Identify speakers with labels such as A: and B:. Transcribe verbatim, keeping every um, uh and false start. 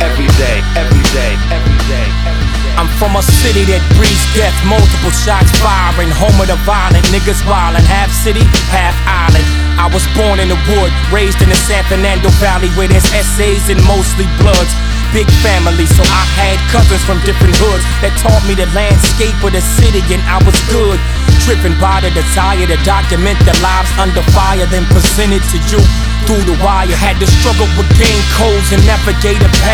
A: every day, every day, every day, every day.
B: I'm from a city that breeds death, multiple shots firing, home of the violent, niggas wildin', half city, half island. I was born in the wood, raised in the San Fernando Valley where there's essays and mostly bloods. Big family, so I had cousins from different hoods that taught me the landscape of the city, and I was good. Driven by the desire to document the lives under fire, then present it to you through the wire. Had to struggle with game codes and navigate a path.